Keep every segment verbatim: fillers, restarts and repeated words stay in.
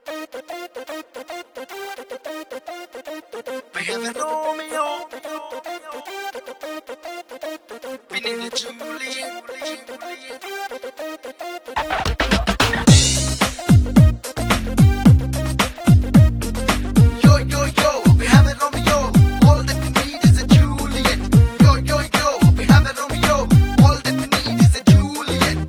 We have a Romeo, we need a Juliet. Yo, yo, yo, we have a Romeo, all that we need is a Juliet. Yo, yo, yo, we have a Romeo, all that we need is a Juliet.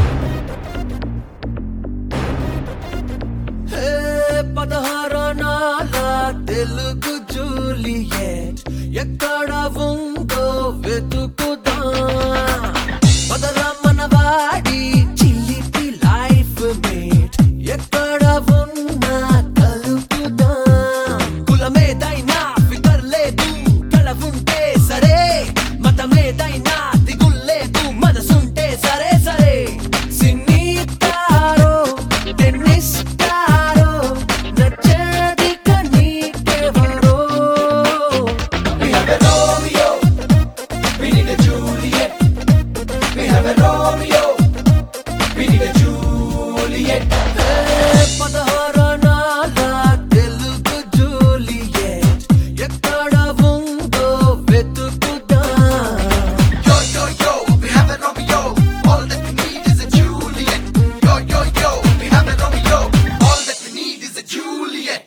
Hey, పదహారణాల Telugu Juliet ఎక్కడ ఉందో వెతుకుదా పదరా మనవాడి చిలిపి life mate ఎక్కడ ఉన్నా కలుపుదా కులమేదైనా ఫికర్ లేదు కళ ఉంటే సరే మతమేదైనా దిగుల్లేదు మనసుంటే సరే సరే సినీ తారో టెన్నిస్ తారో నచ్చది కనీకెవరో We have a Romeo, we need a Juliet. We have a Romeo, we need a Juliet. పదహారణాల తెలుగు జూలియట్ ఎక్కడ ఉందో వెతుకుదా Yo, yo, yo, we have a Romeo, all that we need is a Juliet. Yo, yo, yo, we have a Romeo, all that we need is a Juliet.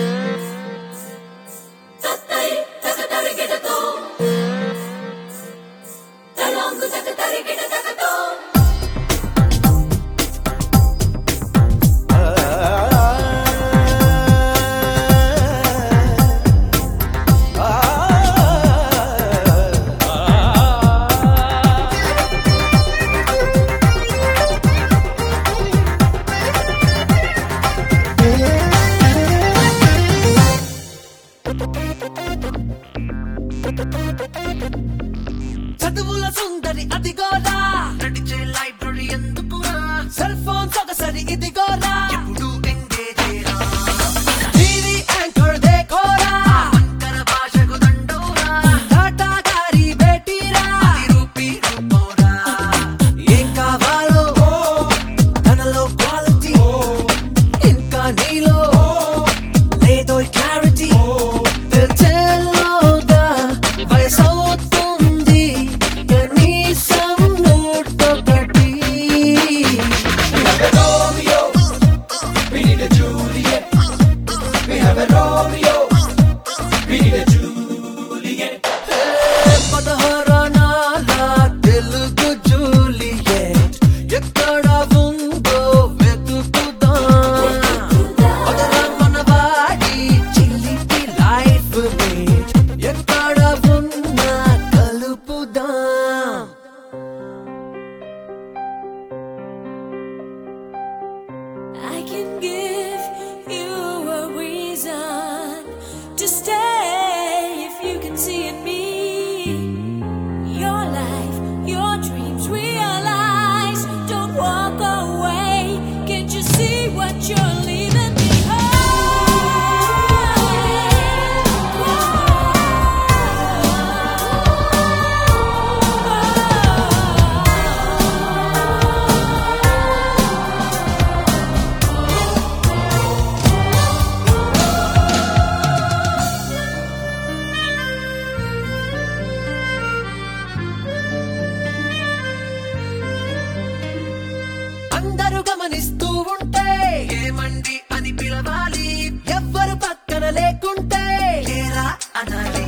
చదువుల సుందరి అదిగోరా నడిచే library ఎందుకురా cell phone సొగసరి ఇదిగోరా ఎప్పుడు engage TV anchor దేఖోరా అంతర భాషకు దండోరా టాటా గారి బేటీరా rupee రూపోరా ఏం కావాలో తనలో క్వాలిటీ ఇంకా నీలో లేదో క్లారిటీ తెల్చేలోగా వయసవుతుంది కనీసం నూటొకటి We have a Romeo, we need a Juliet. We have a Romeo, we need a Juliet. పదహారణాల తెలుగు జూలియట్ ఎక్కడ ఉందో వెతుకుదా పదరా మనవాడి చిలిపి లైఫ్ మేట్ ఎక్కడ ఉన్నా కలుపుదా I can give you a reason to stay if you can see in me your life, your dreams realize. Don't walk away. Can't you see what you're leaving అందరూ గమనిస్తూ ఉంటే ఏమండి అని పిలవాలి ఎవ్వరు పక్కన లేకుంటే లేరా అనాలి